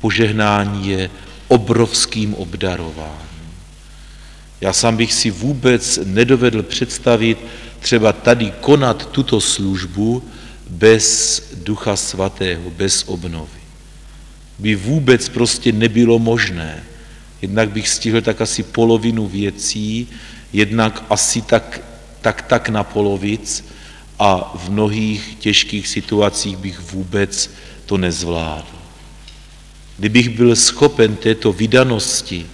požehnání je obrovským obdarováním. Já sám bych si vůbec nedovedl představit třeba tady konat tuto službu bez Ducha Svatého, bez obnovy. By vůbec prostě nebylo možné. Jednak bych stihl tak asi polovinu věcí, jednak asi tak na polovic a v mnohých těžkých situacích bych vůbec to nezvládl. Kdybych byl schopen této vydanosti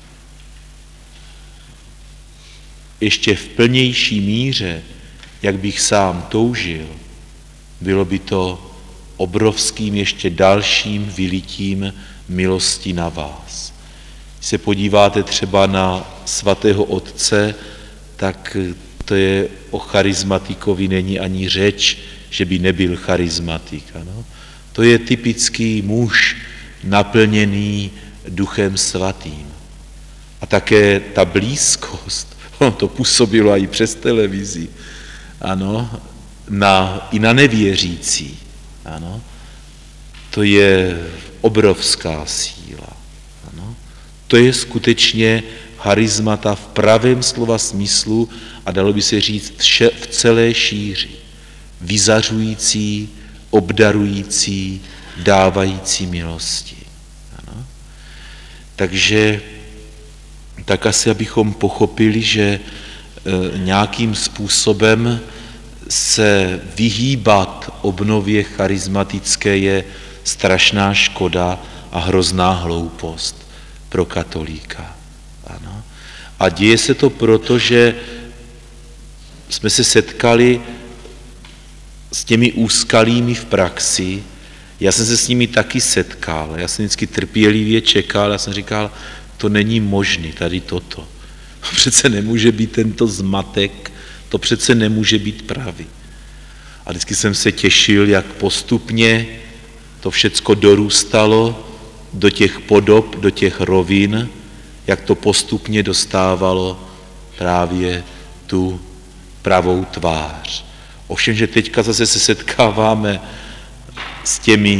ještě v plnější míře, jak bych sám toužil, bylo by to obrovským ještě dalším vylitím milosti na vás. Když se podíváte třeba na svatého Otce, tak to je o charizmatikovi není ani řeč, že by nebyl charizmatik. Ano? To je typický muž naplněný Duchem Svatým. A také ta blízkost, to působilo i přes televizi, ano, i na nevěřící. Ano? To je obrovská síla. Ano? To je skutečně charizmata v pravém slova smyslu a dalo by se říct v celé šíři. Vyzařující, obdarující, dávající milosti. Ano? Takže tak asi, abychom pochopili, že nějakým způsobem se vyhýbat obnově charizmatické je strašná škoda a hrozná hloupost pro katolíka. Ano. A děje se to proto, že jsme se setkali s těmi úskalími v praxi. Já jsem se s nimi taky setkal. Já jsem vždycky trpělivě čekal. Já jsem říkal, to není možné, tady toto. Přece nemůže být tento zmatek, to přece nemůže být pravý. A vždycky jsem se těšil, jak postupně to všecko dorůstalo do těch podob, do těch rovin, jak to postupně dostávalo právě tu pravou tvář. Ovšem, že teďka zase se setkáváme s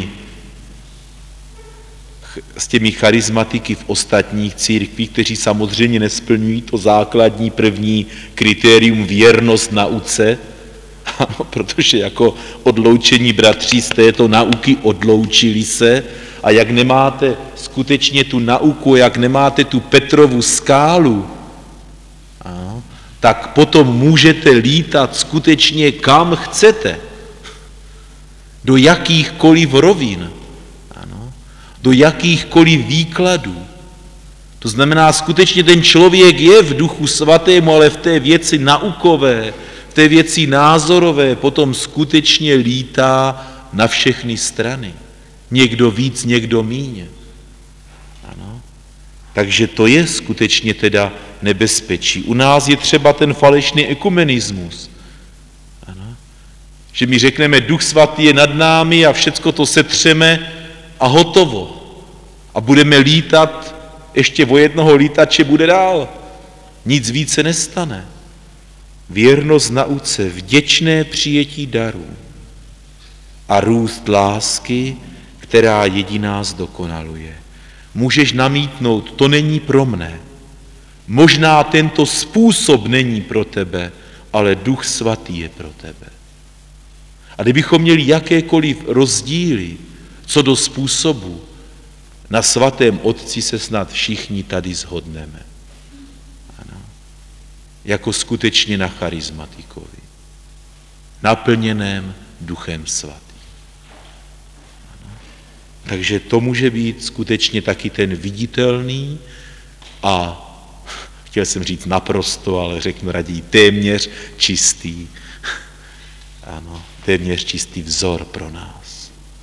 těmi charizmatiky v ostatních církvích, kteří samozřejmě nesplňují to základní první kritérium věrnost nauce, ano, protože jako odloučení bratří z této nauky odloučili se a jak nemáte skutečně tu nauku, jak nemáte tu Petrovu skálu, ano, tak potom můžete lítat skutečně kam chcete, do jakýchkoliv rovin, do jakýchkoliv výkladů. To znamená, skutečně ten člověk je v Duchu Svatému, ale v té věci naukové, v té věci názorové potom skutečně lítá na všechny strany. Někdo víc, někdo míň. Ano. Takže to je skutečně teda nebezpečí. U nás je třeba ten falešný ekumenismus. Ano. Že my řekneme, Duch Svatý je nad námi a všecko to setřeme a hotovo. A budeme lítat, ještě o jednoho lítače bude dál. Nic více nestane. Věrnost nauce, vděčné přijetí darů a růst lásky, která jediná zdokonaluje. Můžeš namítnout, to není pro mne. Možná tento způsob není pro tebe, ale Duch Svatý je pro tebe. A kdybychom měli jakékoliv rozdíly co do způsobu, na svatém Otci se snad všichni tady shodneme. Ano. Jako skutečně na charizmatikovi. Naplněném Duchem Svatým. Ano. Takže to může být skutečně taky ten viditelný a chtěl jsem říct naprosto, ale řeknu raději téměř čistý. Ano, téměř čistý vzor pro nás.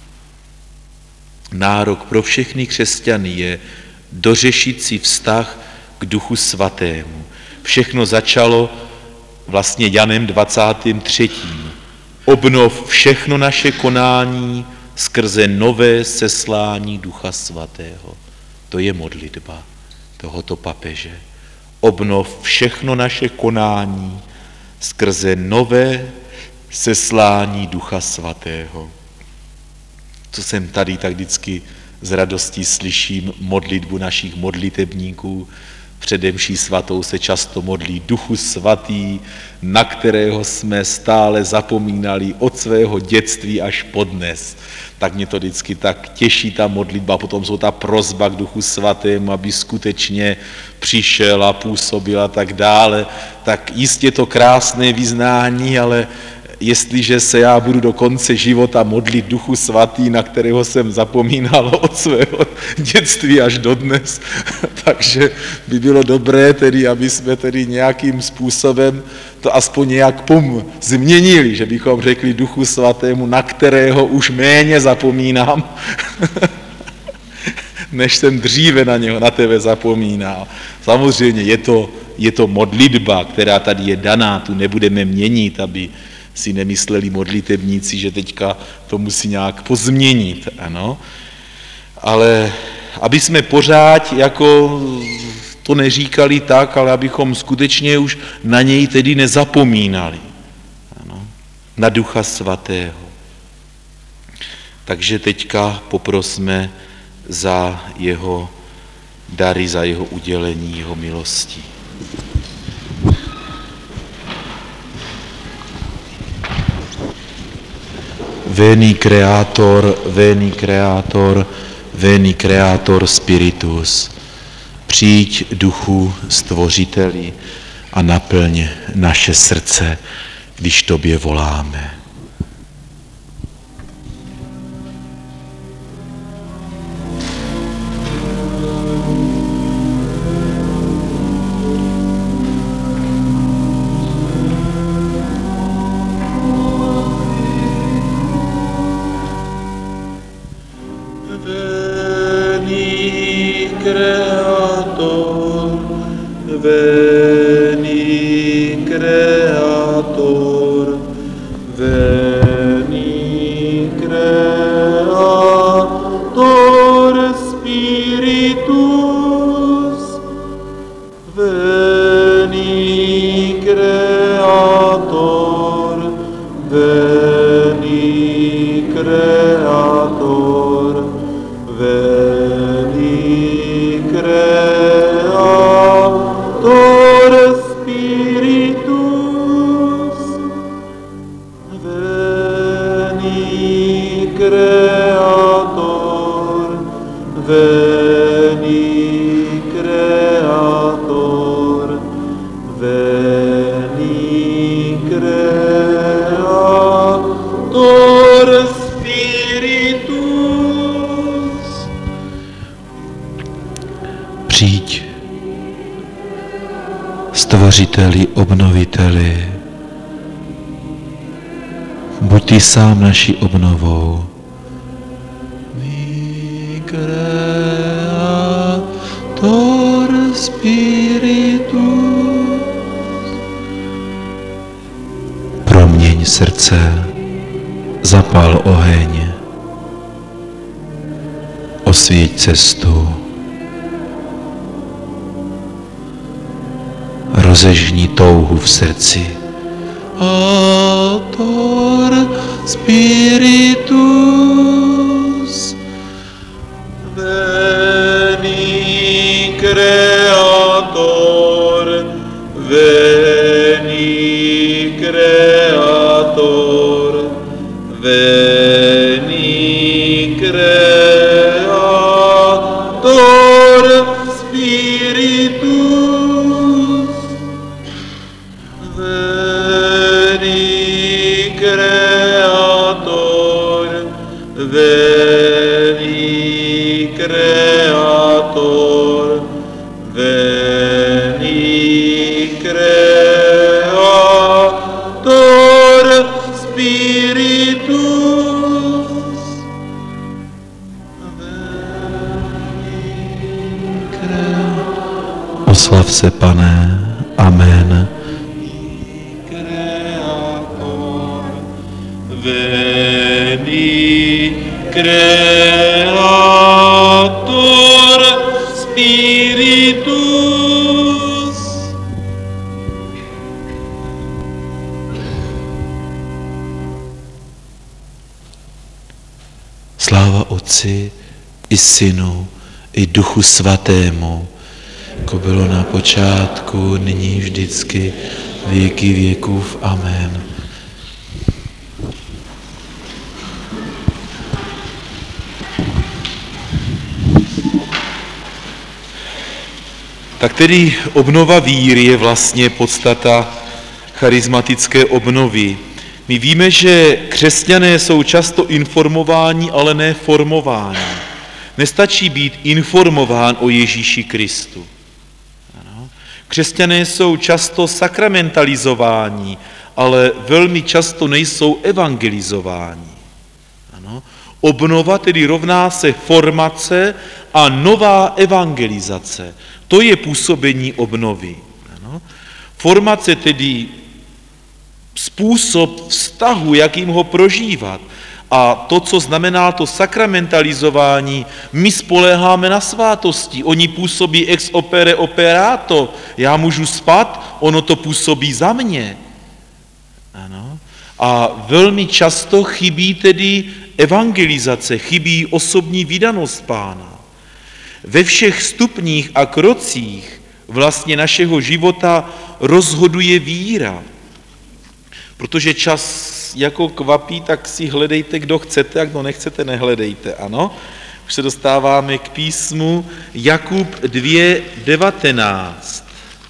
Nárok pro všechny křesťany je dořešit si vztah k Duchu Svatému. Všechno začalo vlastně Janem 23. Obnov všechno naše konání skrze nové seslání Ducha Svatého. To je modlitba tohoto papeže. Obnov všechno naše konání skrze nové seslání Ducha Svatého. Co jsem tady tak vždycky s radostí slyším modlitbu našich modlitebníků. Přede mší svatou se často modlí Duchu svatý, na kterého jsme stále zapomínali od svého dětství až po dnes. Tak mě to vždycky tak těší ta modlitba, potom jsou ta prosba k Duchu svatému, aby skutečně přišel a působil a tak dále. Tak jistě to krásné vyznání, ale jestliže se já budu do konce života modlit Duchu svatý, na kterého jsem zapomínal od svého dětství až dodnes, takže by bylo dobré tedy, aby jsme tedy nějakým způsobem to aspoň nějak změnili, že bychom řekli Duchu svatému, na kterého už méně zapomínám, než jsem dříve na tebe zapomínal. Samozřejmě je to modlitba, která tady je daná, tu nebudeme měnit, aby si nemysleli modlitebníci, že teďka to musí nějak pozměnit, ano. Ale aby jsme pořád jako to neříkali tak, ale abychom skutečně už na něj tedy nezapomínali, ano, na Ducha svatého. Takže teďka poprosme za jeho dary, za jeho udělení, jeho milostí. Veni Creator, veni Creator, veni Creator Spiritus. Přijď, Duchu Stvořiteli, a naplň naše srdce, když tobě voláme. Přijď, Stvořiteli, obnoviteli, buď ty sám naší obnovou. Creator Spiritus. Proměň srdce, zapal oheň, osvíť cestu, rozežni touhu v srdci. Autor Spiritus, veni Creator, veni Creator, veni Creator Spiritus, veni Creator, veni Creator, veni Creator Spiritus, veni Creator. Oslav se, Pane. Amen. Creator, veni Creator Spiritus. Sláva Otci i Synu, i Duchu Svatému, jako bylo na počátku, nyní vždycky, věky věkův. Amen. Tak tedy obnova víry je vlastně podstata charismatické obnovy. My víme, že křesťané jsou často informováni, ale ne formováni. Nestačí být informován o Ježíši Kristu. Ano. Křesťané jsou často sakramentalizováni, ale velmi často nejsou evangelizováni. Ano. Obnova tedy rovná se formace a nová evangelizace. To je působení obnovy. Ano. Formace tedy způsob vztahu, jakým ho prožívat. A to, co znamená to sakramentalizování, my spoléháme na svátosti. Oni působí ex opere operato. Já můžu spát, ono to působí za mě. Ano. A velmi často chybí tedy evangelizace, chybí osobní vydanost Pána. Ve všech stupních a krocích vlastně našeho života rozhoduje víra. Protože čas jako kvapí, tak si hledejte, kdo chcete, a kdo nechcete, nehledejte, ano. Už se dostáváme k písmu Jakub 2.19.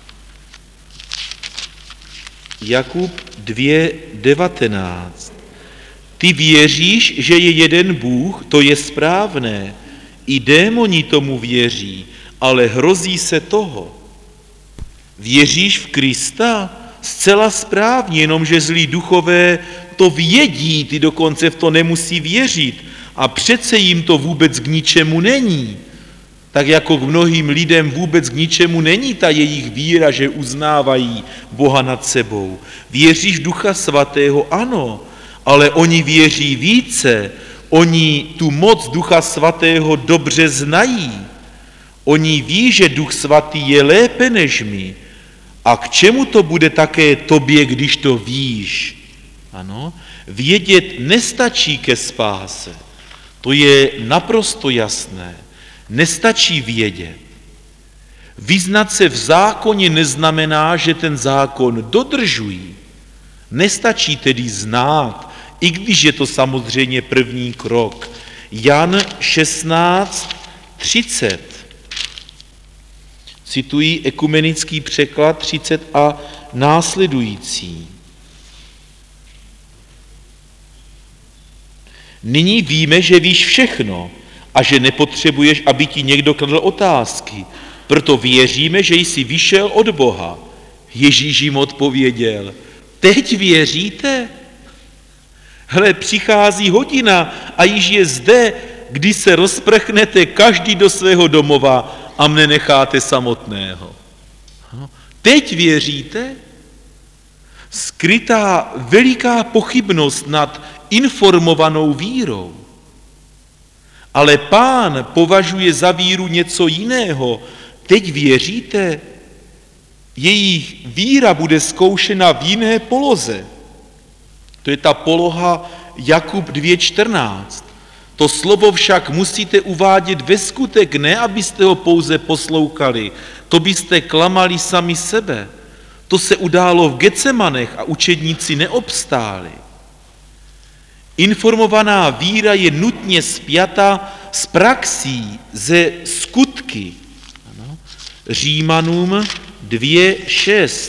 Jakub 2.19. Ty věříš, že je jeden Bůh, to je správné. I démoni tomu věří, ale hrozí se toho. Věříš v Krista? Zcela správně, jenomže zlí duchové to vědí, ty dokonce v to nemusí věřit a přece jim to vůbec k ničemu není. Tak jako k mnohým lidem vůbec k ničemu není ta jejich víra, že uznávají Boha nad sebou. Věříš v Ducha Svatého? Ano, ale oni věří více, oni tu moc Ducha Svatého dobře znají. Oni ví, že Duch Svatý je lépe než my. A k čemu to bude také tobě, když to víš? Ano, vědět nestačí ke spáse. To je naprosto jasné. Nestačí vědět. Vyznat se v zákoně neznamená, že ten zákon dodržují. Nestačí tedy znát, i když je to samozřejmě první krok. Jan 16:30. Cituji ekumenický překlad 30 a následující. Nyní víme, že víš všechno a že nepotřebuješ, aby ti někdo kladl otázky. Proto věříme, že jsi vyšel od Boha. Ježíš jim odpověděl, teď věříte? Hle, přichází hodina a již je zde, kdy se rozprchnete každý do svého domova a mne necháte samotného. Teď věříte? Skrytá veliká pochybnost nad informovanou vírou. Ale Pán považuje za víru něco jiného. Teď věříte? Jejich víra bude zkoušena v jiné poloze. To je ta poloha Jakub 2.14. To slovo však musíte uvádět ve skutek, ne abyste ho pouze poslouchali. To byste klamali sami sebe. To se událo v Getsemanech a učedníci neobstáli. Informovaná víra je nutně spjata s praxí, ze skutky. Ano. Římanům 2.6.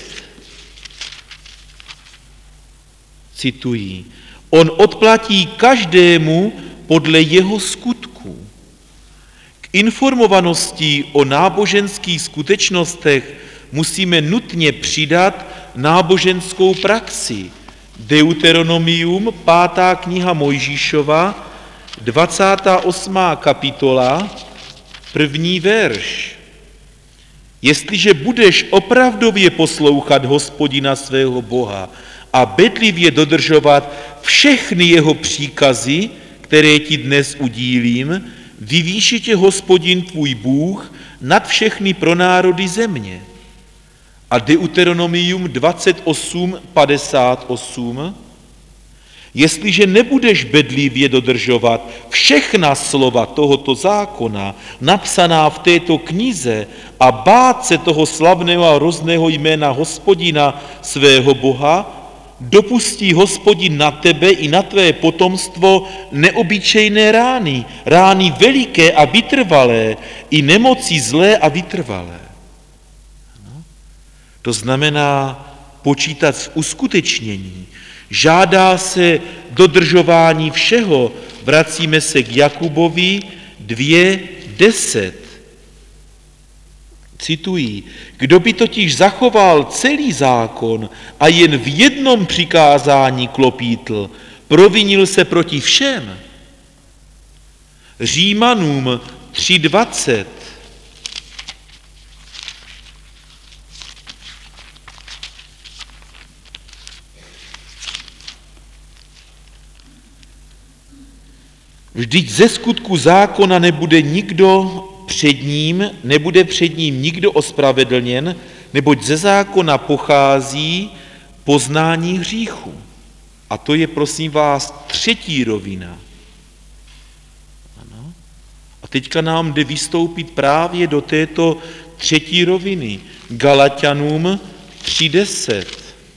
Cituji. On odplatí každému podle jeho skutků. K informovanosti o náboženských skutečnostech musíme nutně přidat náboženskou praxi. Deuteronomium, 5. kniha Mojžíšova, 28. kapitola, 1. verš. Jestliže budeš opravdově poslouchat Hospodina svého Boha a bedlivě dodržovat všechny jeho příkazy, které ti dnes udílím, vyvýší tě Hospodin tvůj Bůh nad všechny pronárody země. A Deuteronomium 28:58. Jestliže nebudeš bedlivě dodržovat všechna slova tohoto zákona, napsaná v této knize, a bát se toho slavného a hrozného jména Hospodina svého Boha, dopustí Hospodin na tebe i na tvé potomstvo neobyčejné rány, rány veliké a vytrvalé, i nemoci zlé a vytrvalé. To znamená počítat v uskutečnění. Žádá se dodržování všeho. Vracíme se k Jakubovi 2:10. Cituji, kdo by totiž zachoval celý zákon a jen v jednom přikázání klopítl, provinil se proti všem. Římanům 3:20. Vždyť ze skutku zákona nebude před ním nikdo ospravedlněn, neboť ze zákona pochází poznání hříchu. A to je, prosím vás, třetí rovina. Ano. A teďka nám jde vystoupit právě do této třetí roviny. Galatianům 3:10.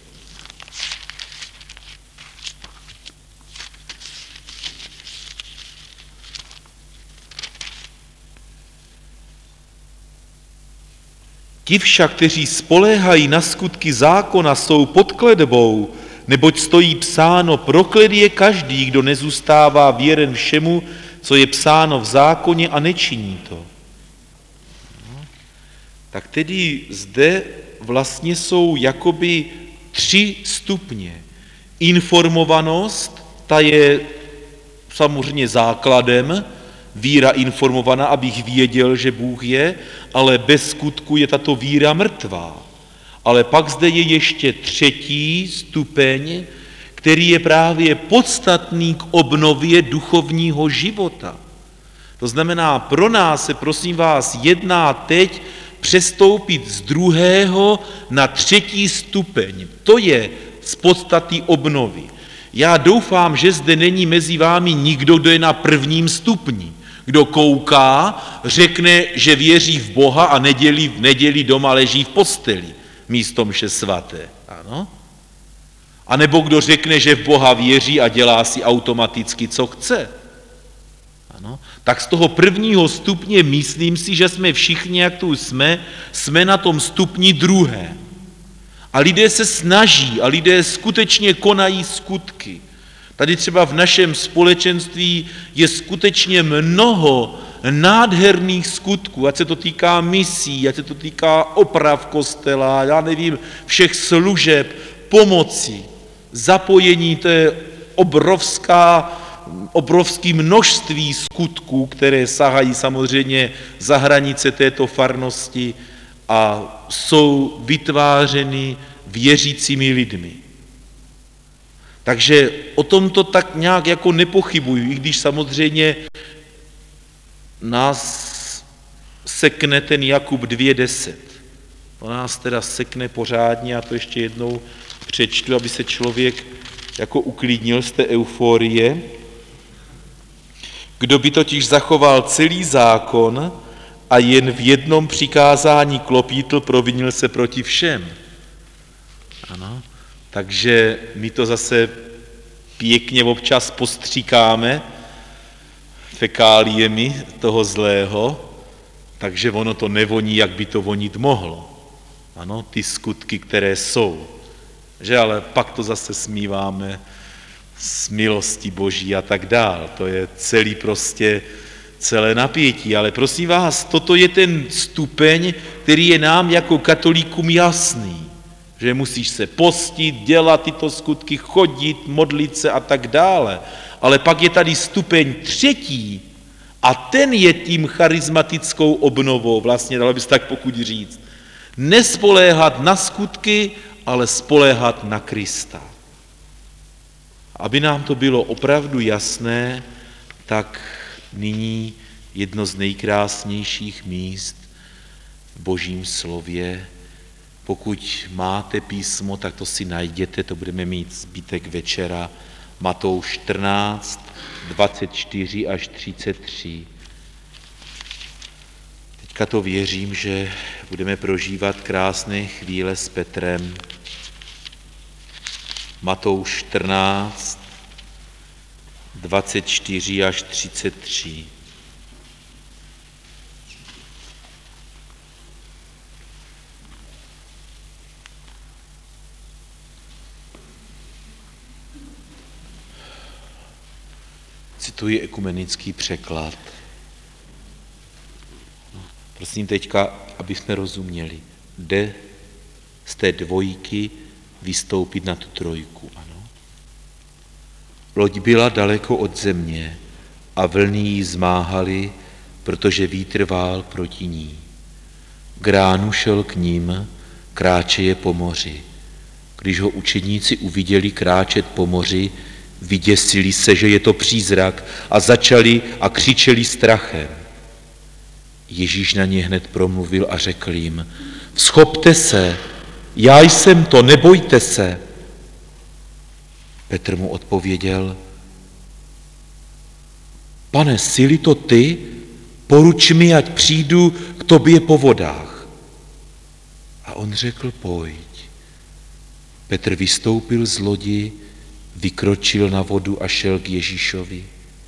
Ti však, kteří spoléhají na skutky zákona, jsou pod kletbou, neboť stojí psáno, proklet je každý, kdo nezůstává věren všemu, co je psáno v zákoně a nečiní to. Tak tedy zde vlastně jsou jakoby 3 stupně. Informovanost, ta je samozřejmě základem, víra informovaná, abych věděl, že Bůh je, ale bez skutku je tato víra mrtvá. Ale pak zde je ještě třetí stupeň, který je právě podstatný k obnově duchovního života. To znamená, pro nás se, prosím vás, jedná teď přestoupit z 2. na 3. stupeň. To je z podstaty obnovy. Já doufám, že zde není mezi vámi nikdo, kdo je na 1. stupni. Kdo kouká, řekne, že věří v Boha a neděli doma leží v posteli místo mše svaté. Ano? A nebo kdo řekne, že v Boha věří a dělá si automaticky, co chce. Ano? Tak z toho 1. stupně myslím si, že jsme všichni, jak tu jsme na tom stupni 2. A lidé se snaží a lidé skutečně konají skutky. Tady třeba v našem společenství je skutečně mnoho nádherných skutků, ať se to týká misí, ať se to týká oprav kostela, já nevím, všech služeb, pomoci, zapojení, to je obrovské množství skutků, které sahají samozřejmě za hranice této farnosti a jsou vytvářeny věřícími lidmi. Takže o tomto tak nějak jako nepochybuju, i když samozřejmě nás sekne ten Jakub 2:10. To nás teda sekne pořádně, a to ještě jednou přečtu, aby se člověk jako uklidnil z té euforie. Kdo by totiž zachoval celý zákon a jen v jednom přikázání klopítl, provinil se proti všem. Ano. Takže my to zase pěkně občas postříkáme fekáliemi toho zlého, takže ono to nevoní, jak by to vonit mohlo. Ano, ty skutky, které jsou. Že ale pak to zase smíváme z milosti Boží a tak dál. To je celé napětí. Ale prosím vás, toto je ten stupeň, který je nám jako katolíkům jasný. Že musíš se postit, dělat tyto skutky, chodit, modlit se a tak dále. Ale pak je tady stupeň 3. a ten je tím charismatickou obnovou, vlastně dalo by se tak pokud říct. Nespoléhat na skutky, ale spoléhat na Krista. Aby nám to bylo opravdu jasné, tak nyní jedno z nejkrásnějších míst v Božím slově. Pokud máte písmo, tak to si najděte, to budeme mít zbytek večera Matouš 14, 24 až 33. Teďka to věřím, že budeme prožívat krásné chvíle s Petrem. Matouš 14, 24 až 33. Cituji ekumenický překlad. Prosím teďka, aby jsme rozuměli. Jde z té dvojky vystoupit na tu trojku. Ano. Loď byla daleko od země a vlny jí zmáhaly, protože vítr vál proti ní. K ránu šel k ním, kráčeje po moři. Když ho učedníci uviděli kráčet po moři, vyděsili se, že je to přízrak a začali a křičeli strachem. Ježíš na ně hned promluvil a řekl jim, vzchopte se, já jsem to, nebojte se. Petr mu odpověděl, Pane, jsi-li to ty, poruč mi, ať přijdu k tobě po vodách. A on řekl, pojď. Petr vystoupil z lodi, vykročil na vodu a šel k Ježíšovi.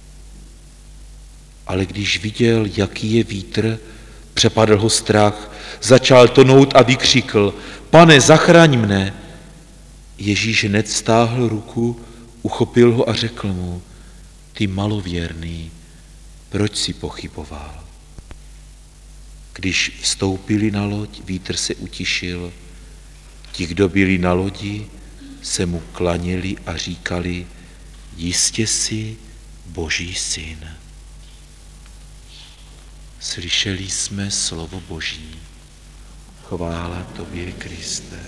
Ale když viděl, jaký je vítr, přepadl ho strach, začal tonout a vykřikl, Pane, zachraň mne. Ježíš hned stáhl ruku, uchopil ho a řekl mu, ty malověrný, proč jsi pochyboval? Když vstoupili na loď, vítr se utišil. Ti, kdo byli na lodi, se mu klanili a říkali, jistě jsi Boží syn. Slyšeli jsme slovo Boží. Chvála tobě, Kriste.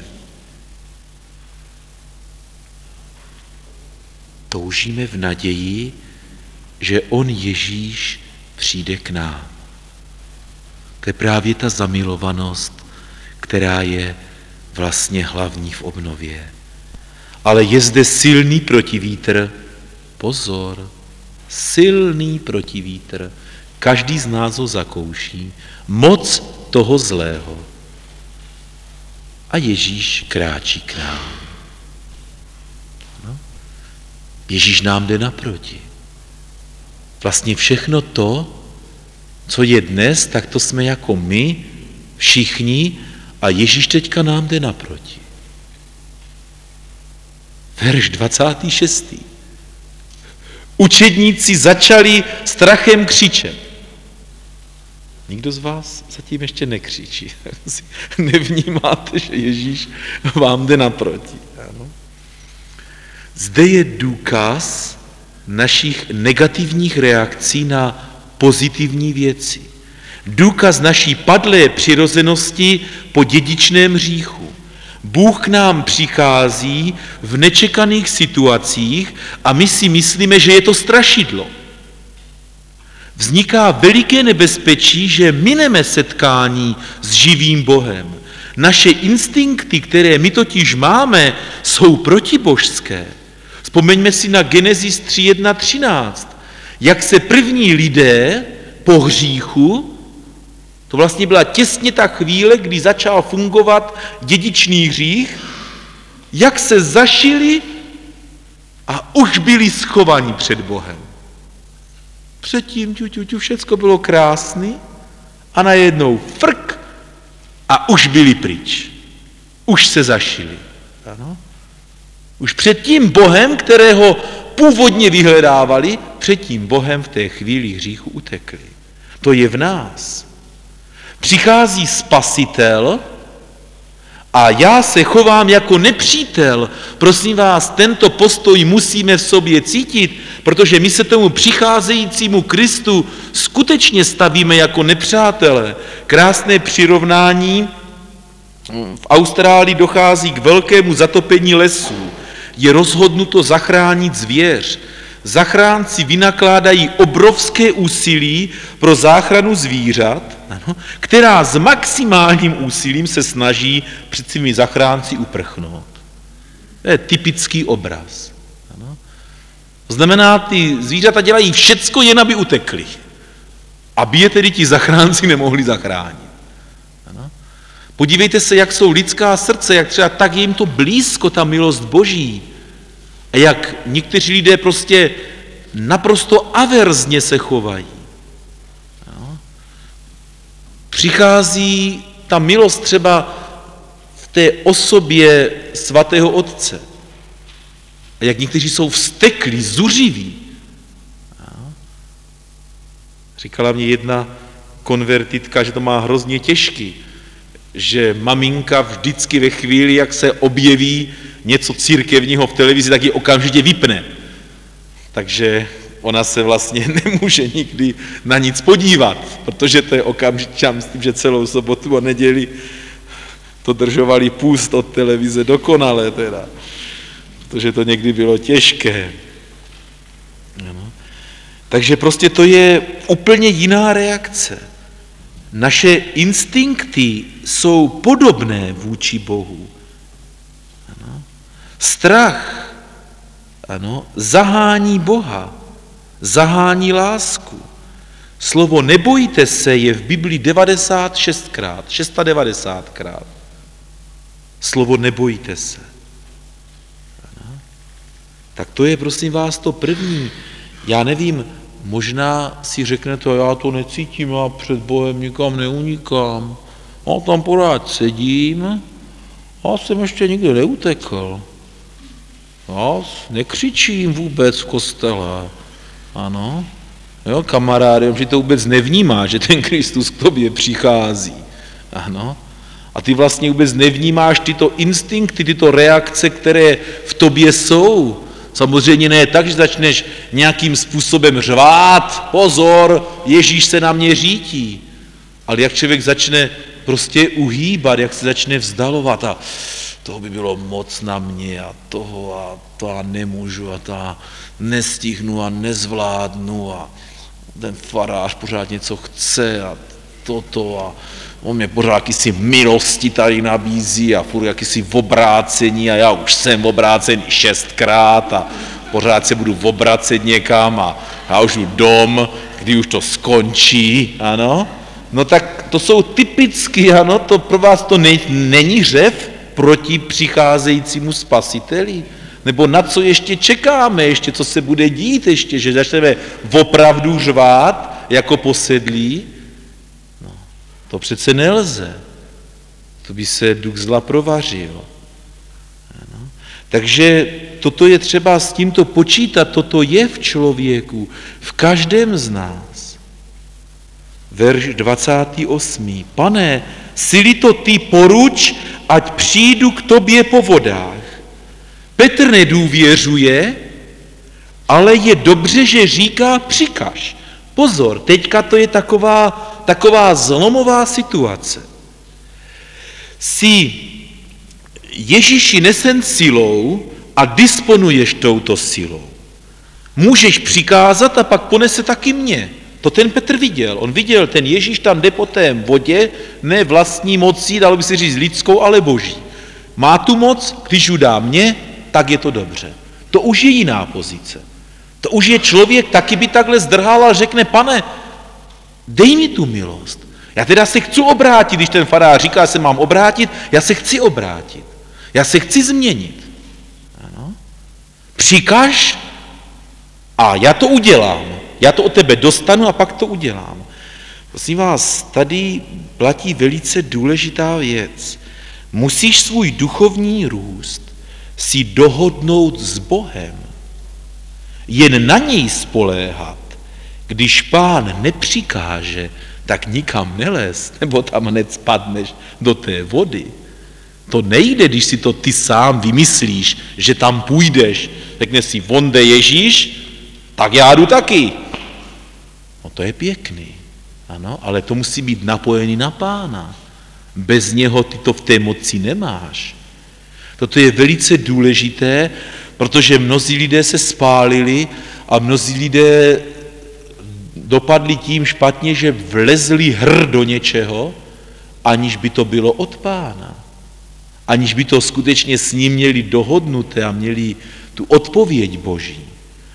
Toužíme v naději, že on Ježíš přijde k nám. To je právě ta zamilovanost, která je vlastně hlavní v obnově. Ale je zde silný protivítr. Pozor, silný protivítr. Každý z nás ho zakouší. Moc toho zlého. A Ježíš kráčí k nám. No. Ježíš nám jde naproti. Vlastně všechno to, co je dnes, tak to jsme jako my, všichni, a Ježíš teďka nám jde naproti. Verš 26. Učedníci začali strachem křičet. Nikdo z vás zatím ještě nekřičí. Nevnímáte, že Ježíš vám jde naproti. Ano. Zde je důkaz našich negativních reakcí na pozitivní věci. Důkaz naší padlé přirozenosti po dědičném hříchu. Bůh k nám přichází v nečekaných situacích a my si myslíme, že je to strašidlo. Vzniká veliké nebezpečí, že mineme setkání s živým Bohem. Naše instinkty, které my totiž máme, jsou protibožské. Vzpomeňme si na Genesis 3:1-13. Jak se první lidé po hříchu, to vlastně byla těsně ta chvíle, kdy začal fungovat dědičný hřích, jak se zašili a už byli schovaní před Bohem. Předtím všecko bylo krásný a najednou frk a už byli pryč. Už se zašili. Ano? Už před tím Bohem, kterého původně vyhledávali, před tím Bohem v té chvíli hříchu utekli. To je v nás. Přichází Spasitel a já se chovám jako nepřítel. Prosím vás, tento postoj musíme v sobě cítit, protože my se tomu přicházejícímu Kristu skutečně stavíme jako nepřátelé. Krásné přirovnání. V Austrálii dochází k velkému zatopení lesů. Je rozhodnuto zachránit zvěř. Zachránci vynakládají obrovské úsilí pro záchranu zvířat, která s maximálním úsilím se snaží před svými zachránci uprchnout. To je typický obraz. To znamená, ty zvířata dělají všecko, jen aby utekli. Aby je tedy ti zachránci nemohli zachránit. Ano? Podívejte se, jak jsou lidská srdce, jak třeba tak je jim to blízko, ta milost Boží. A jak někteří lidé prostě naprosto averzně se chovají. Ano? Přichází ta milost třeba v té osobě svatého Otce. A jak někteří jsou vzteklí, zuřiví. Říkala mě jedna konvertitka, že to má hrozně těžký, že maminka vždycky ve chvíli, jak se objeví něco církevního v televizi, tak ji okamžitě vypne. Takže ona se vlastně nemůže nikdy na nic podívat, protože to je okamžitě, já myslím, že celou sobotu a neděli to držovali půst od televize dokonale teda, protože to někdy bylo těžké. Ano. Takže prostě to je úplně jiná reakce. Naše instinkty jsou podobné vůči Bohu. Ano. Strach, ano, zahání Boha, zahání lásku. Slovo nebojte se je v Biblii 96krát, 690krát. Slovo nebojte se. Ano. Tak to je, prosím vás, to první. Já nevím, možná si řeknete, já to necítím, já před Bohem nikam neunikám. Já tam pořád sedím, já jsem ještě nikdy neutekl. Já nekřičím vůbec v kostele. Ano. Jo, kamaráde, že to vůbec nevnímá, že ten Kristus k tobě přichází. Ano. A ty vlastně vůbec nevnímáš tyto instinkty, tyto reakce, které v tobě jsou. Samozřejmě ne tak, že začneš nějakým způsobem řvát, pozor, Ježíš se na mě řítí. Ale jak člověk začne prostě uhýbat, jak se začne vzdalovat a toho by bylo moc na mě a toho a to já nemůžu a to já nestihnu a nezvládnu a ten farář pořád něco chce a toto a on mě pořád jakýsi milosti tady nabízí a furt jakýsi obrácení a já už jsem obrácený 6krát a pořád se budu obracet někam a já už jdu dom, kdy už to skončí, ano. No tak to jsou typicky, ano, to pro vás to není řev proti přicházejícímu spasiteli? Nebo na co ještě čekáme, ještě co se bude dít ještě, že začneme opravdu řvát jako posedlí? No, to přece nelze. To by se duch zla provařil. No. Takže toto je třeba s tímto počítat, toto je v člověku, v každém z nás. Verš 28. Pane, sili to ty poruč, ať přijdu k tobě po vodách. Petr nedůvěřuje, ale je dobře, že říká přikaž. Pozor, teďka to je taková zlomová situace. Jsi Ježíši nesen silou a disponuješ touto silou. Můžeš přikázat a pak ponese taky mě. To ten Petr viděl. On viděl, ten Ježíš tam jde po té vodě, ne vlastní mocí, dalo by se říct lidskou, ale boží. Má tu moc, když ji dá mně, tak je to dobře. To už je jiná pozice. To už je člověk, taky by takhle zdrhal a řekne, pane, dej mi tu milost. Já teda se chci obrátit, když ten farář říká, se mám obrátit, já se chci obrátit. Já se chci změnit. Ano. Přikaž a já to udělám. Já to od tebe dostanu a pak to udělám. Prosím vás, tady platí velice důležitá věc. Musíš svůj duchovní růst si dohodnout s Bohem. Jen na něj spoléhat. Když Pán nepřikáže, tak nikam nelez, nebo tam hned spadneš do té vody. To nejde, když si to ty sám vymyslíš, že tam půjdeš. Řekne si, on jde Ježíš, tak já jdu taky. No to je pěkný, ano, ale to musí být napojený na Pána. Bez něho ty to v té moci nemáš. Toto je velice důležité, protože mnozí lidé se spálili a mnozí lidé dopadli tím špatně, že vlezli do něčeho, aniž by to bylo od Pána. Aniž by to skutečně s ním měli dohodnuté a měli tu odpověď Boží.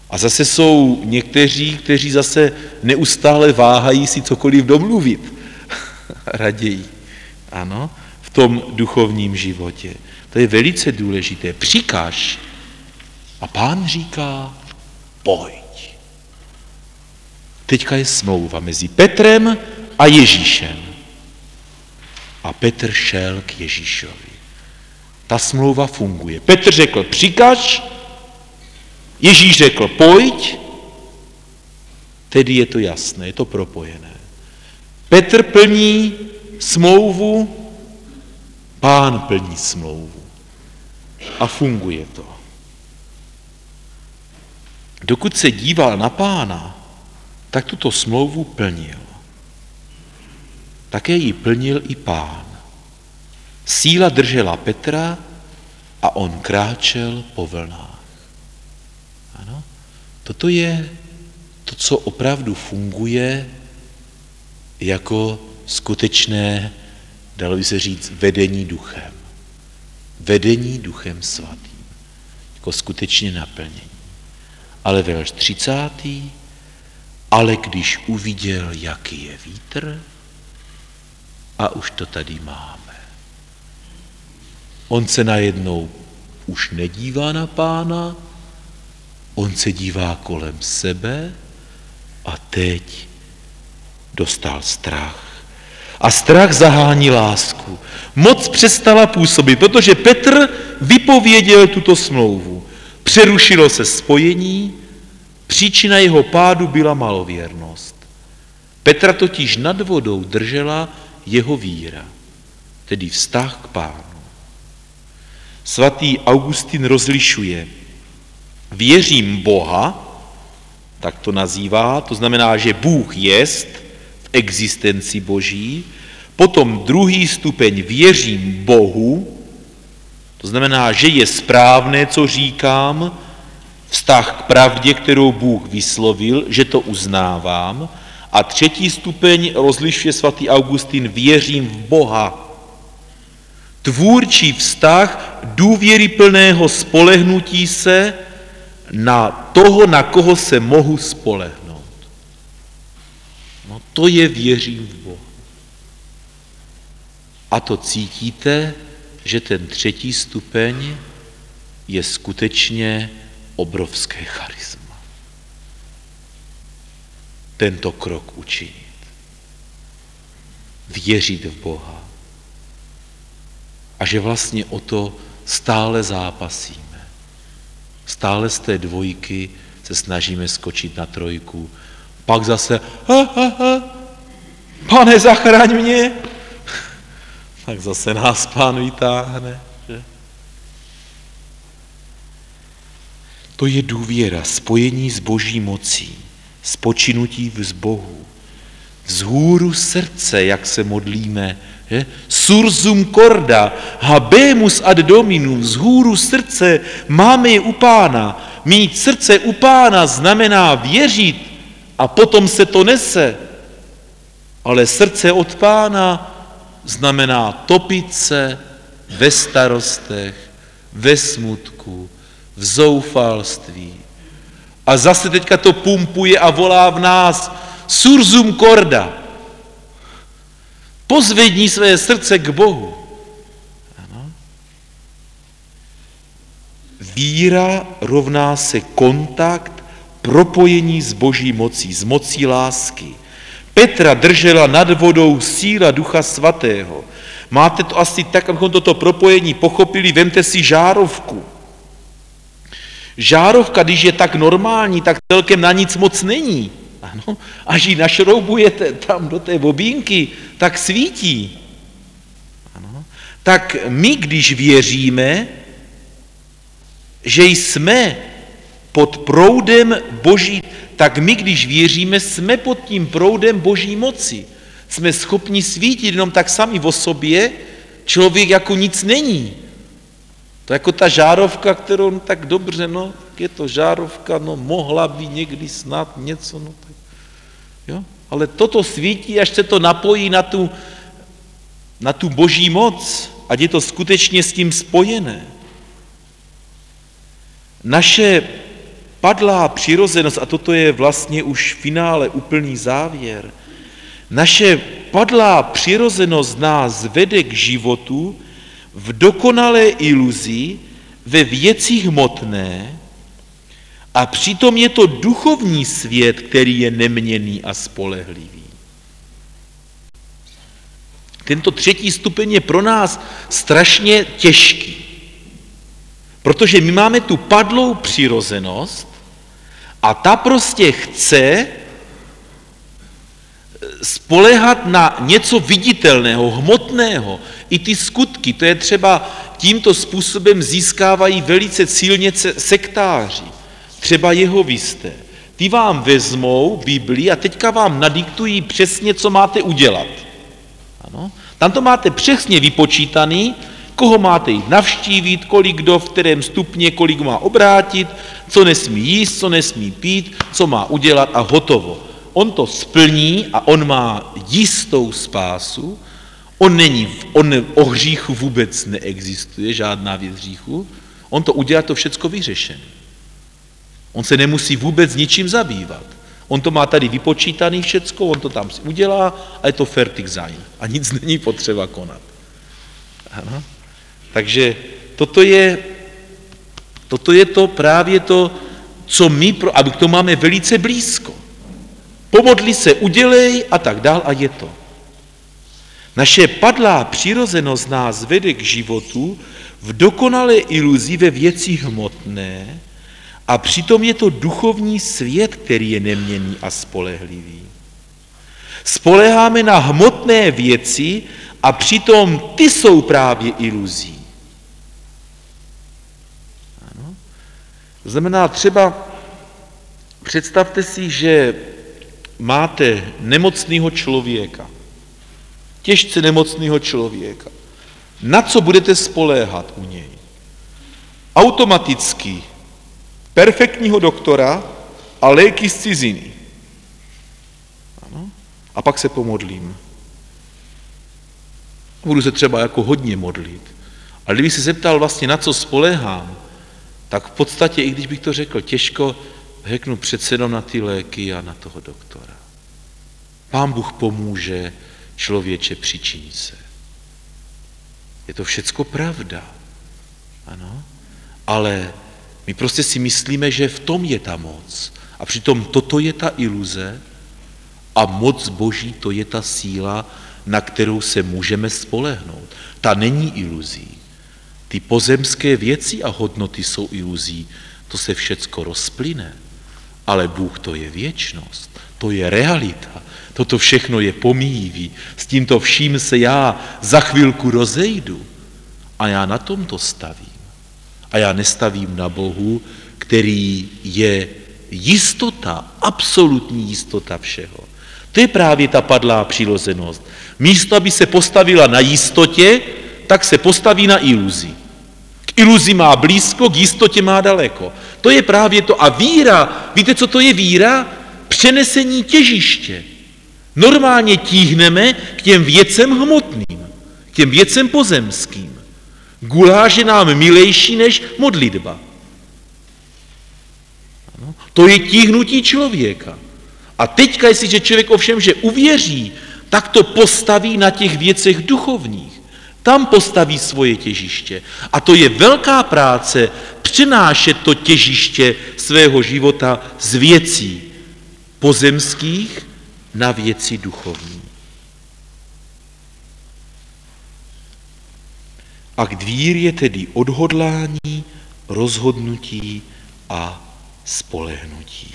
A zase jsou někteří, kteří zase neustále váhají si cokoliv domluvit. Raději. Ano, v tom duchovním životě. To je velice důležité. Přikaž. A Pán říká, pojď. Teďka je smlouva mezi Petrem a Ježíšem. A Petr šel k Ježíšovi. Ta smlouva funguje. Petr řekl, přikaž, Ježíš řekl, pojď, tedy je to jasné, je to propojené. Petr plní smlouvu, Pán plní smlouvu. A funguje to. Dokud se díval na Pána, tak tuto smlouvu plnil. Také ji plnil i Pán. Síla držela Petra a on kráčel po vlnách. Ano? Toto je to, co opravdu funguje jako skutečné, dalo by se říct, vedení duchem. Vedení duchem svatým. Jako skutečně naplnění. Ale verš 30. Ale když uviděl, jaký je vítr, a už to tady máme. On se najednou už nedívá na Pána, on se dívá kolem sebe a teď dostal strach. A strach zahání lásku. Moc přestala působit, protože Petr vypověděl tuto smlouvu. Přerušilo se spojení, příčina jeho pádu byla malověrnost. Petra totiž nad vodou držela jeho víra, tedy vztah k Pánu. Svatý Augustin rozlišuje. Věřím Boha, tak to nazývá, to znamená, že Bůh jest v existenci Boží. Potom druhý stupeň věřím Bohu, to znamená, že je správné, co říkám, vztah k pravdě, kterou Bůh vyslovil, že to uznávám. A třetí stupeň rozlišuje svatý Augustin, věřím v Boha. Tvůrčí vztah důvěryplného spolehnutí se na toho, na koho se mohu spolehnout. No to je věřím v Boha. A to cítíte, že ten třetí stupeň je skutečně obrovské charisma. Tento krok učinit. Věřit v Boha. A že vlastně o to stále zápasíme. Stále z té dvojky se snažíme skočit na trojku. Pak zase, Pane, zachraň mě. Tak zase nás Pán vytáhne. Že? To je důvěra, spojení s Boží mocí, spočinutí v Bohu. Vzhůru srdce, jak se modlíme, že? Sursum corda, habemus ad Dominum, vzhůru srdce, máme je u Pána. Mít srdce u Pána znamená věřit a potom se to nese. Ale srdce od Pána znamená topit se ve starostech, ve smutku, v zoufalství. A zase teďka to pumpuje a volá v nás sursum corda. Pozvedni své srdce k Bohu. Ano. Víra rovná se kontakt, propojení s Boží mocí, s mocí lásky. Petra držela nad vodou síla Ducha Svatého. Máte to asi tak, abychom toto propojení pochopili, vemte si žárovku. Žárovka, když je tak normální, tak celkem na nic moc není. Ano, až ji našroubujete tam do té bobínky, tak svítí. Ano. Tak my, když věříme, že jsme pod proudem Boží, tak my, když věříme, jsme pod tím proudem Boží moci. Jsme schopni svítit jenom tak sami o sobě, člověk jako nic není. To jako ta žárovka, kterou no, tak dobře, no, je to žárovka, no, mohla by někdy snad něco, no, tak, jo? Ale toto svítí, až se to napojí na tu Boží moc, ať je to skutečně s tím spojené. Naše padlá přirozenost, a toto je vlastně už v finále úplný závěr, naše padlá přirozenost nás vede k životu v dokonalé iluzi ve věci hmotné a přitom je to duchovní svět, který je neměnný a spolehlivý. Tento třetí stupeň je pro nás strašně těžký, protože my máme tu padlou přirozenost a ta prostě chce spoléhat na něco viditelného, hmotného. I ty skutky, to je třeba tímto způsobem získávají velice silně sektáři, třeba jehovisté. Ty vám vezmou Biblii a teďka vám nadiktují přesně, co máte udělat. Ano? Tam to máte přesně vypočítaný, koho máte jít navštívit, kolik kdo v kterém stupně, kolik má obrátit, co nesmí jíst, co nesmí pít, co má udělat a hotovo. On to splní a on má jistou spásu, on o hříchu vůbec neexistuje, žádná věc hříchu, on to udělá, to všecko vyřešené. On se nemusí vůbec ničím zabývat. On to má tady vypočítaný všecko, on to tam si udělá a je to fertig sein. A nic není potřeba konat. Ano. Takže toto je to právě to, co my, aby k tomu máme velice blízko. Pomodli se, udělej a tak dál a je to. Naše padlá přirozenost nás vede k životu v dokonalé iluzi ve věci hmotné a přitom je to duchovní svět, který je neměnný a spolehlivý. Spoléháme na hmotné věci a přitom ty jsou právě iluzí. Ano. To znamená třeba, představte si, že máte nemocného člověka, těžce nemocného člověka. Na co budete spoléhat u něj? Automaticky perfektního doktora a léky z ciziny. Ano? A pak se pomodlím. Budu se třeba jako hodně modlit. Ale kdybych se zeptal vlastně, na co spoléhám, tak v podstatě, i když bych to řekl těžko, řeknu přece jenom na ty léky a na toho doktora. Pán Bůh pomůže, člověče, přičiň se. Je to všecko pravda. Ano? Ale my prostě si myslíme, že v tom je ta moc. A přitom toto je ta iluze a moc Boží, to je ta síla, na kterou se můžeme spolehnout. Ta není iluzí. Ty pozemské věci a hodnoty jsou iluzí. To se všecko rozplyne. Ale Bůh, to je věčnost, to je realita. Toto všechno je pomíjivý. S tímto vším se já za chvilku rozejdu. A já na tomto stavím. A já nestavím na Bohu, který je jistota, absolutní jistota všeho. To je právě ta padlá přirozenost. Místo, aby se postavila na jistotě, tak se postaví na iluzi. K iluzi má blízko, k jistotě má daleko. To je právě to. A víra, víte, co to je víra? Přenesení těžiště. Normálně tíhneme k těm věcem hmotným, k těm věcem pozemským. Guláš je nám milejší než modlitba. Ano? To je tíhnutí člověka. A teďka, jestliže člověk ovšem, že uvěří, tak to postaví na těch věcech duchovních. Tam postaví svoje těžiště. A to je velká práce přenášet to těžiště svého života z věcí pozemských na věci duchovní. A vír je tedy odhodlání, rozhodnutí a spolehnutí.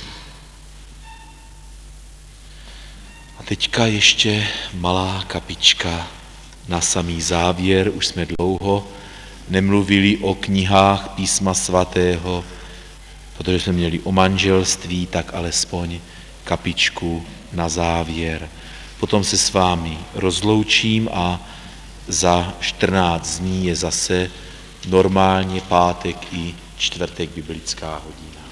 A teďka ještě malá kapička na samý závěr. Už jsme dlouho nemluvili o knihách Písma svatého, protože jsme měli o manželství, tak alespoň kapičku na závěr. Potom se s vámi rozloučím a za 14 dní je zase normálně pátek i čtvrtek biblická hodina.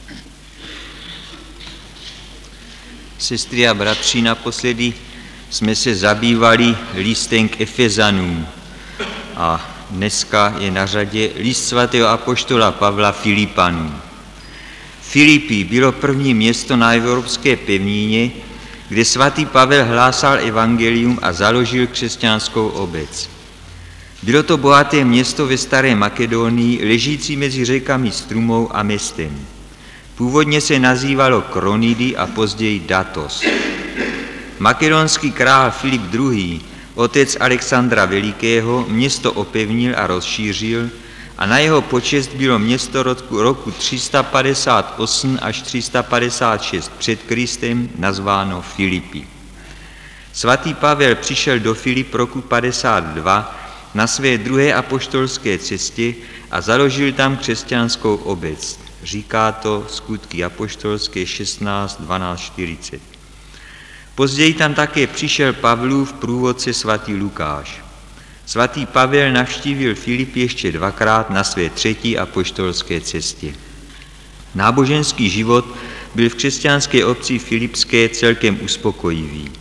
Sestry a bratři, naposledy jsme se zabývali listem k Efezanům a dneska je na řadě list svatého apoštola Pavla Filipanům. Filipí bylo první město na evropské pevnině, kde svatý Pavel hlásal evangelium a založil křesťanskou obec. Bylo to bohaté město ve staré Makedonii, ležící mezi řekami Strumou a Mestem. Původně se nazývalo Kronidy a později Datos. Makedonský král Filip II., otec Alexandra Velikého, město opevnil a rozšířil a na jeho počest bylo město roku 358 až 356 před Kristem nazváno Filipi. Svatý Pavel přišel do Filip roku 52 na své druhé apoštolské cestě a založil tam křesťanskou obec. Říká to Skutky apoštolské 16, 12, 40. Později tam také přišel Pavlův průvodce svatý Lukáš. Svatý Pavel navštívil Filip ještě dvakrát na své třetí apoštolské cestě. Náboženský život byl v křesťanské obci filipské celkem uspokojivý.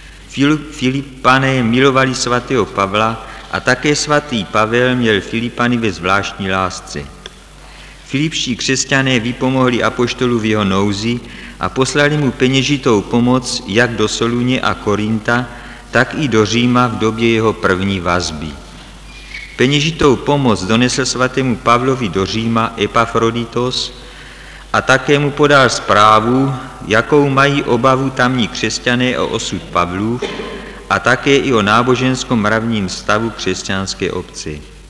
Filipané milovali svatého Pavla a také svatý Pavel měl Filipany ve zvláštní lásce. Filipští křesťané vypomohli apoštolu v jeho nouzi a poslali mu peněžitou pomoc jak do Soluně a Korinta, tak i do Říma v době jeho první vazby. Peněžitou pomoc donesl svatému Pavlovi do Říma Epafroditos a také mu podal zprávu, jakou mají obavu tamní křesťané o osud Pavlův a také i o náboženskom mravním stavu křesťanské obce.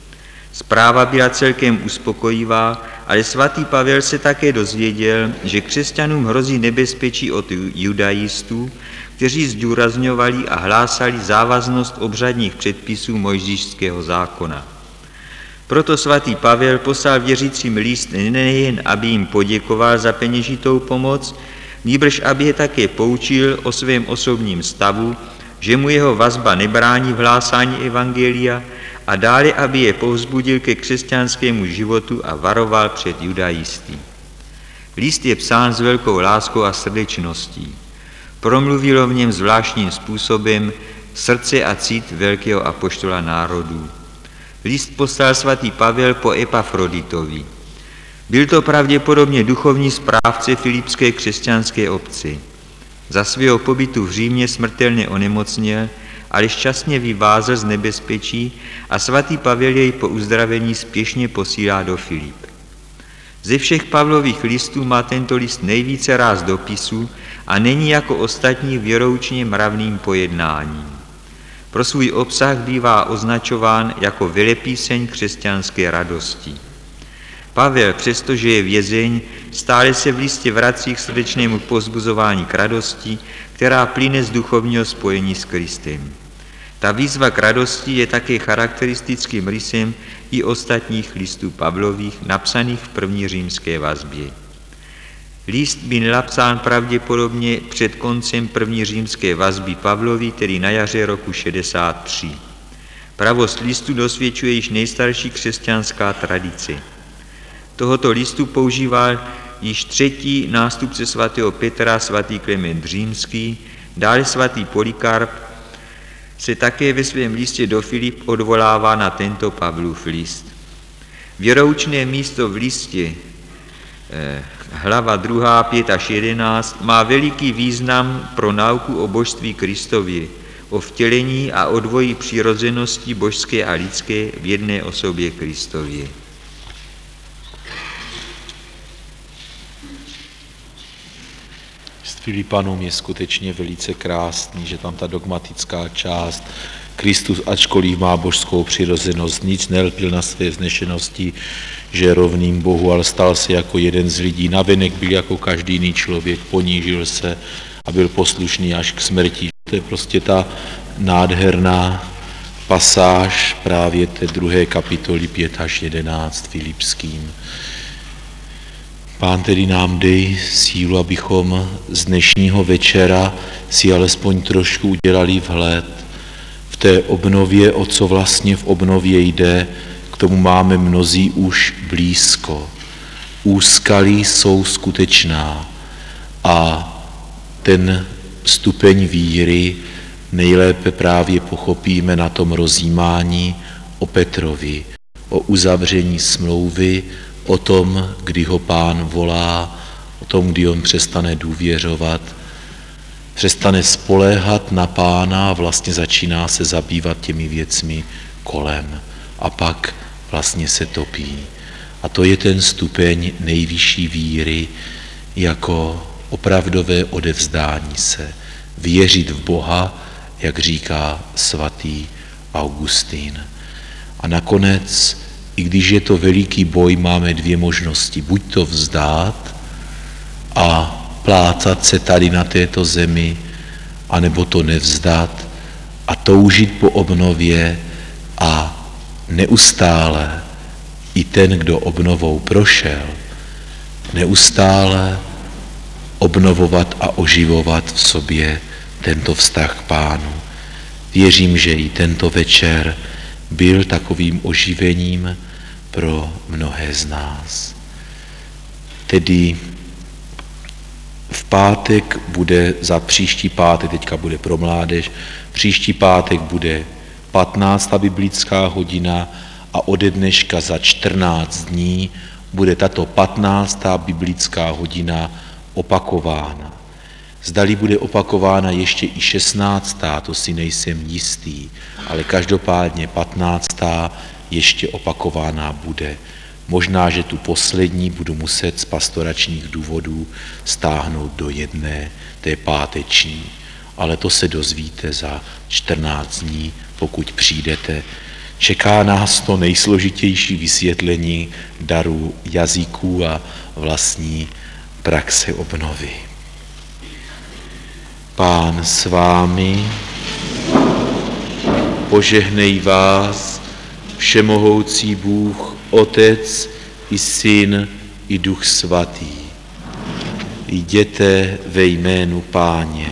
Zpráva byla celkem uspokojivá, ale svatý Pavel se také dozvěděl, že křesťanům hrozí nebezpečí od judaistů, kteří zdůrazňovali a hlásali závaznost obřadních předpisů mojžíšského zákona. Proto svatý Pavel poslal věřícím list nejen, aby jim poděkoval za peněžitou pomoc, nýbrž aby je také poučil o svém osobním stavu, že mu jeho vazba nebrání v hlásání evangelia a dále, aby je povzbudil ke křesťanskému životu a varoval před judaisty. List je psán s velkou láskou a srdečností. Promluvilo v něm zvláštním způsobem srdce a cít velkého apoštola národů. List poslal svatý Pavel po Epafroditovi. Byl to pravděpodobně duchovní správce filipské křesťanské obce. Za svého pobytu v Římě smrtelně onemocněl, ale šťastně vyvázel z nebezpečí a svatý Pavel jej po uzdravení spěšně posílá do Filip. Ze všech Pavlových listů má tento list nejvíce ráz dopisů a není jako ostatní věroučně mravným pojednáním. Pro svůj obsah bývá označován jako velepíseň křesťanské radosti. Pavel, přestože je vězeň, stále se v listě vrací k srdečnému povzbuzování k radosti, která plyne z duchovního spojení s Kristem. Ta výzva k radosti je také charakteristickým rysem i ostatních listů Pavlových, napsaných v první římské vazbě. List byl napsán pravděpodobně před koncem první římské vazby Pavlovi, tedy na jaře roku 63. Pravost listu dosvědčuje již nejstarší křesťanská tradice. Tohoto listu používal již třetí nástupce svatého Petra, svatý Klement Římský, dále svatý Polikarp se také ve svém listě do Filip odvolává na tento Pavlův list. Věroučné místo v listě, hlava 2, 5 až 11, má veliký význam pro nauku o božství Kristově, o vtělení a o dvojí přirozenosti božské a lidské v jedné osobě Kristově. Filipanům je skutečně velice krásný, že tam ta dogmatická část, Kristus, ačkoliv má božskou přirozenost, nic nelpil na své vznešenosti, že je rovným Bohu, ale stal se jako jeden z lidí. Navenek byl jako každý jiný člověk, ponížil se a byl poslušný až k smrti. To je prostě ta nádherná pasáž právě té 2. kapitoly 5 až 11 Filipským. Pán tedy nám dej sílu, abychom z dnešního večera si alespoň trošku udělali vhled v té obnově, o co vlastně v obnově jde, k tomu máme mnozí už blízko. Úskalí jsou skutečná a ten stupeň víry nejlépe právě pochopíme na tom rozjímání o Petrovi, o uzavření smlouvy, o tom, kdy ho Pán volá, o tom, kdy on přestane důvěřovat, přestane spoléhat na Pána a vlastně začíná se zabývat těmi věcmi kolem a pak vlastně se topí. A to je ten stupeň nejvyšší víry jako opravdové odevzdání se, věřit v Boha, jak říká svatý Augustín. A nakonec, i když je to veliký boj, máme dvě možnosti. Buď to vzdát a plácat se tady na této zemi, anebo to nevzdat a toužit po obnově a neustále i ten, kdo obnovou prošel, neustále obnovovat a oživovat v sobě tento vztah k Pánu. Věřím, že i tento večer byl takovým oživením pro mnohé z nás. Tedy v pátek bude, za příští pátek, teďka bude pro mládež, příští pátek bude 15. biblická hodina a ode dneška za 14 dní bude tato 15. biblická hodina opakována. Zdali bude opakována ještě i 16., to si nejsem jistý, ale každopádně 15. ještě opakována bude. Možná, že tu poslední budu muset z pastoračních důvodů stáhnout do jedné, té páteční, ale to se dozvíte za 14 dní, pokud přijdete. Čeká nás to nejsložitější vysvětlení darů jazyků a vlastní praxe obnovy. Pán s vámi, požehnej vás všemohoucí Bůh, Otec i Syn i Duch Svatý. Jděte ve jménu Páně.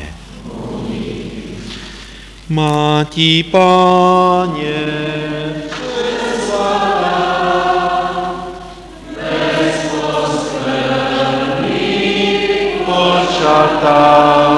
Má ti Páně, počatá.